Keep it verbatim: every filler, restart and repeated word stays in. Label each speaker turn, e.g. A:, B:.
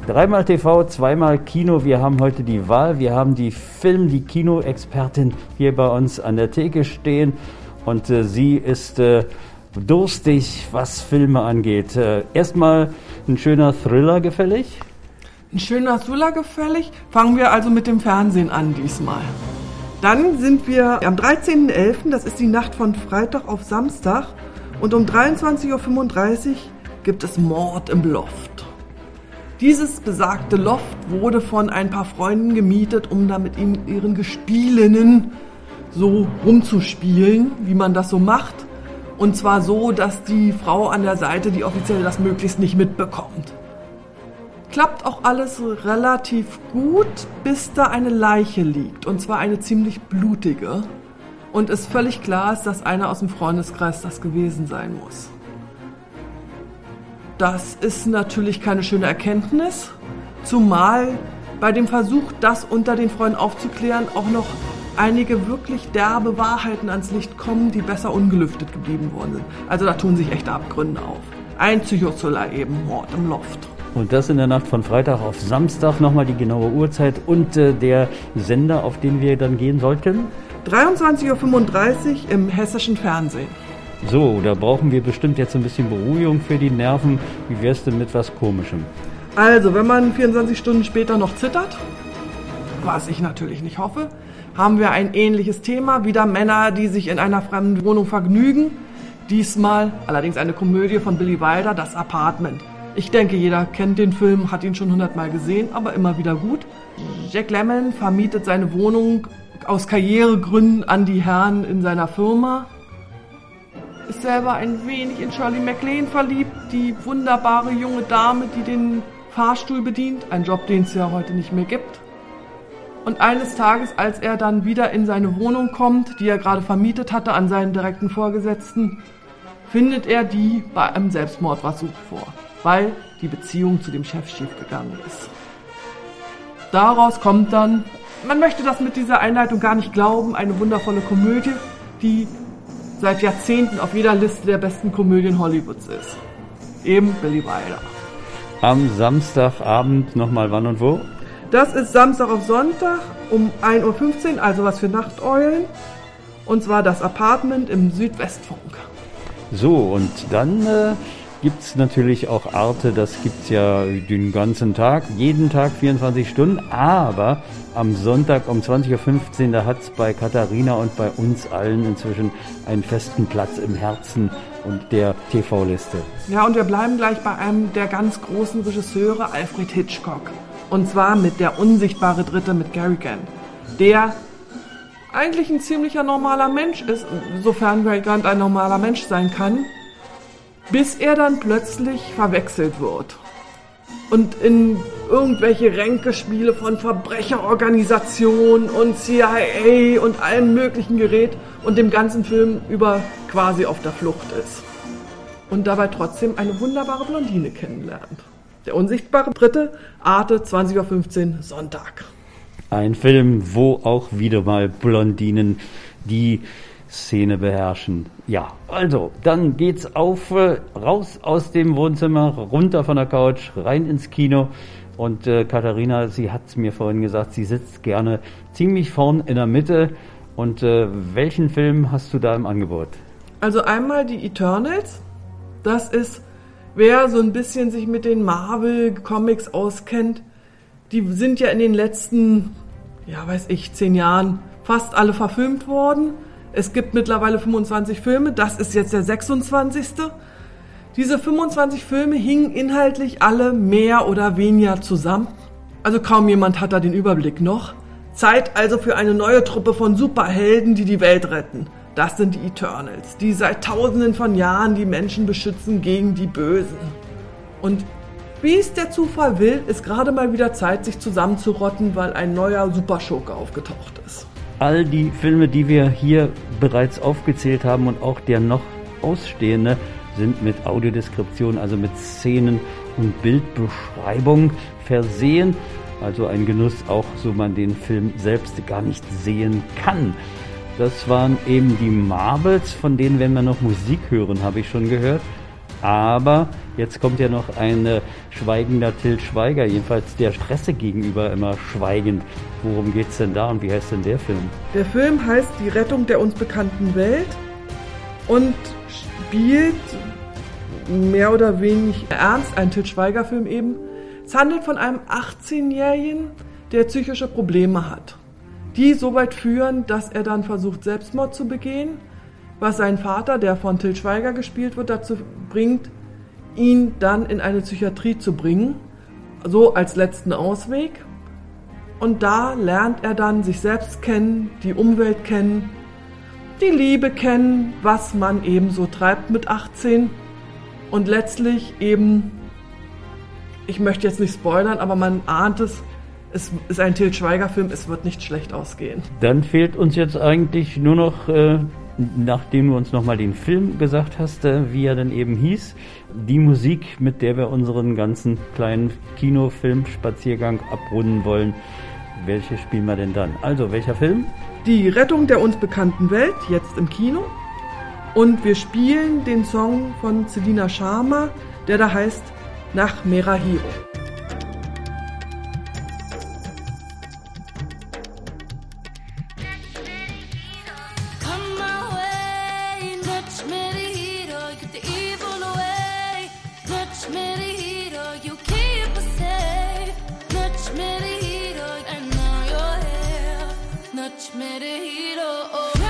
A: Dreimal T V, zweimal Kino. Wir haben heute die Wahl. Wir haben die Film-, die Kinoexpertin hier bei uns an der Theke stehen. Und äh, sie ist äh, durstig, was Filme angeht. Äh, erstmal ein schöner Thriller gefällig.
B: Ein schöner Thriller gefällig. Fangen wir also mit dem Fernsehen an diesmal. Dann sind wir am dreizehnten elften, das ist die Nacht von Freitag auf Samstag. Und um dreiundzwanzig Uhr fünfunddreißig gibt es Mord im Loft. Dieses besagte Loft wurde von ein paar Freunden gemietet, um da mit ihnen ihren Gespielinnen so rumzuspielen, wie man das so macht. Und zwar so, dass die Frau an der Seite, die offiziell das möglichst nicht mitbekommt. Klappt auch alles relativ gut, bis da eine Leiche liegt. Und zwar eine ziemlich blutige. Und es völlig klar ist, dass einer aus dem Freundeskreis das gewesen sein muss. Das ist natürlich keine schöne Erkenntnis, zumal bei dem Versuch, das unter den Freunden aufzuklären, auch noch einige wirklich derbe Wahrheiten ans Licht kommen, die besser ungelüftet geblieben worden sind. Also da tun sich echte Abgründe auf. Ein Psychothriller eben, Mord im Loft.
A: Und das in der Nacht von Freitag auf Samstag, nochmal die genaue Uhrzeit und äh, der Sender, auf den wir dann gehen sollten?
B: dreiundzwanzig Uhr fünfunddreißig im hessischen Fernsehen.
A: So, da brauchen wir bestimmt jetzt ein bisschen Beruhigung für die Nerven. Wie wär's denn mit was Komischem?
B: Also, wenn man vierundzwanzig Stunden später noch zittert, was ich natürlich nicht hoffe, haben wir ein ähnliches Thema. Wieder Männer, die sich in einer fremden Wohnung vergnügen. Diesmal allerdings eine Komödie von Billy Wilder, Das Apartment. Ich denke, jeder kennt den Film, hat ihn schon hundertmal gesehen, aber immer wieder gut. Jack Lemmon vermietet seine Wohnung aus Karrieregründen an die Herren in seiner Firma. Ist selber ein wenig in Shirley MacLaine verliebt, die wunderbare junge Dame, die den Fahrstuhl bedient. Ein Job, den es ja heute nicht mehr gibt. Und eines Tages, als er dann wieder in seine Wohnung kommt, die er gerade vermietet hatte an seinen direkten Vorgesetzten, findet er die bei einem Selbstmordversuch vor, weil die Beziehung zu dem Chef schiefgegangen ist. Daraus kommt dann, man möchte das mit dieser Einleitung gar nicht glauben, eine wundervolle Komödie, die seit Jahrzehnten auf jeder Liste der besten Komödien Hollywoods ist. Eben Billy Wilder.
A: Am Samstagabend nochmal wann und wo?
B: Das ist Samstag auf Sonntag um ein Uhr fünfzehn, also was für Nachteulen. Und zwar Das Apartment im Südwestfunk.
A: So, und dann äh, gibt es natürlich auch Arte, das gibt es ja den ganzen Tag, jeden Tag vierundzwanzig Stunden, aber am Sonntag um zwanzig Uhr fünfzehn, da hat es bei Katharina und bei uns allen inzwischen einen festen Platz im Herzen und der T V-Liste.
B: Ja, und wir bleiben gleich bei einem der ganz großen Regisseure, Alfred Hitchcock. Und zwar mit Der unsichtbare Dritte mit Cary Grant, der eigentlich ein ziemlicher normaler Mensch ist, sofern Cary Grant ein normaler Mensch sein kann, bis er dann plötzlich verwechselt wird und in irgendwelche Ränkespiele von Verbrecherorganisationen und C I A und allem möglichen gerät und dem ganzen Film über quasi auf der Flucht ist und dabei trotzdem eine wunderbare Blondine kennenlernt. Der unsichtbare Dritte, Arte, zwanzig Uhr fünfzehn, Sonntag.
A: Ein Film, wo auch wieder mal Blondinen die Szene beherrschen. Ja, also, dann geht's auf, äh, raus aus dem Wohnzimmer, runter von der Couch, rein ins Kino. Und äh, Katharina, sie hat's mir vorhin gesagt, sie sitzt gerne ziemlich vorn in der Mitte. Und äh, welchen Film hast du da im Angebot?
B: Also einmal die Eternals. Das ist, wer so ein bisschen sich mit den Marvel-Comics auskennt, die sind ja in den letzten, ja weiß ich, zehn Jahren fast alle verfilmt worden. Es gibt mittlerweile fünfundzwanzig Filme, das ist jetzt der sechsundzwanzigste. Diese fünfundzwanzig Filme hingen inhaltlich alle mehr oder weniger zusammen. Also kaum jemand hat da den Überblick noch. Zeit also für eine neue Truppe von Superhelden, die die Welt retten. Das sind die Eternals, die seit tausenden von Jahren die Menschen beschützen gegen die Bösen. Und wie es der Zufall will, ist gerade mal wieder Zeit, sich zusammenzurotten, weil ein neuer Superschurke aufgetaucht ist.
A: All die Filme, die wir hier bereits aufgezählt haben und auch der noch ausstehende, sind mit Audiodeskription, also mit Szenen und Bildbeschreibung versehen. Also ein Genuss, auch so man den Film selbst gar nicht sehen kann. Das waren eben die Marvels, von denen werden wir noch Musik hören, habe ich schon gehört. Aber jetzt kommt ja noch ein äh, schweigender Til Schweiger, jedenfalls der Presse gegenüber immer schweigend. Worum geht's denn da und wie heißt denn der Film?
B: Der Film heißt Die Rettung der uns bekannten Welt und spielt mehr oder weniger ernst, ein Til Schweiger-Film eben. Es handelt von einem achtzehnjährigen, der psychische Probleme hat, die so weit führen, dass er dann versucht, Selbstmord zu begehen, was sein Vater, der von Til Schweiger gespielt wird, dazu bringt, ihn dann in eine Psychiatrie zu bringen, so als letzten Ausweg. Und da lernt er dann sich selbst kennen, die Umwelt kennen, die Liebe kennen, was man eben so treibt mit achtzehn und letztlich eben, ich möchte jetzt nicht spoilern, aber man ahnt es, es ist ein Til Schweiger-Film, es wird nicht schlecht ausgehen.
A: Dann fehlt uns jetzt eigentlich nur noch, äh, nachdem du uns nochmal den Film gesagt hast, äh, wie er denn eben hieß, die Musik, mit der wir unseren ganzen kleinen Kinofilm-Spaziergang abrunden wollen. Welche spielen wir denn dann? Also, welcher Film?
B: Die Rettung der uns bekannten Welt, jetzt im Kino. Und wir spielen den Song von Selina Sharma, der da heißt Nach Merahiro.
C: Merahiro, oh